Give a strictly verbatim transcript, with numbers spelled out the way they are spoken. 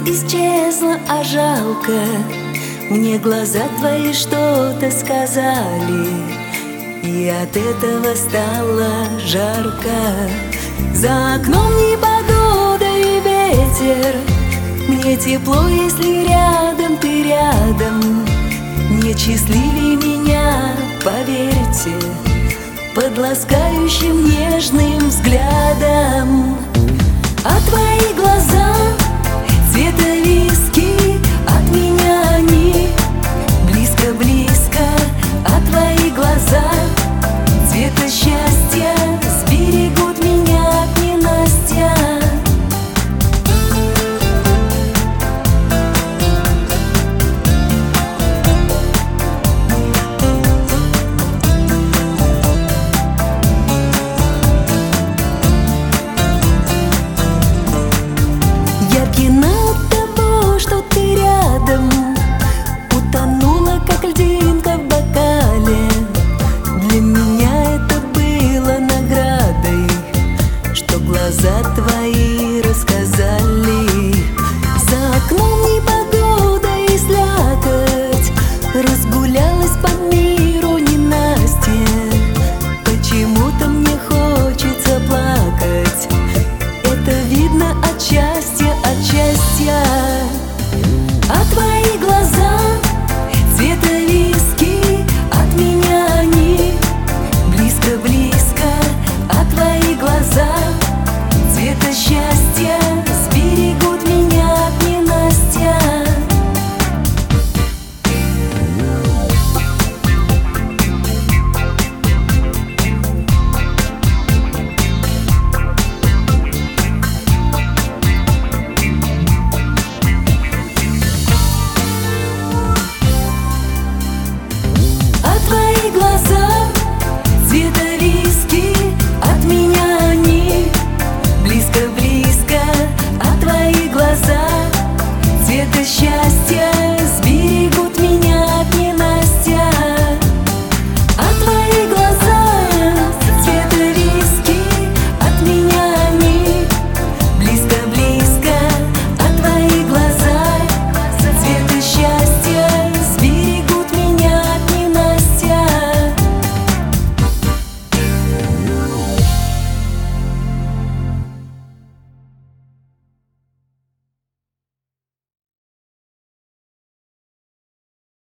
исчезла, а жалко. Мне глаза твои что-то сказали, и от этого стало жарко. За окном непогода и ветер, мне тепло, если рядом ты рядом. Нет счастливее меня, поверьте, под ласкающим нежным взглядом. А твои глаза цвета виски, от меня они близко-близко. А твои глаза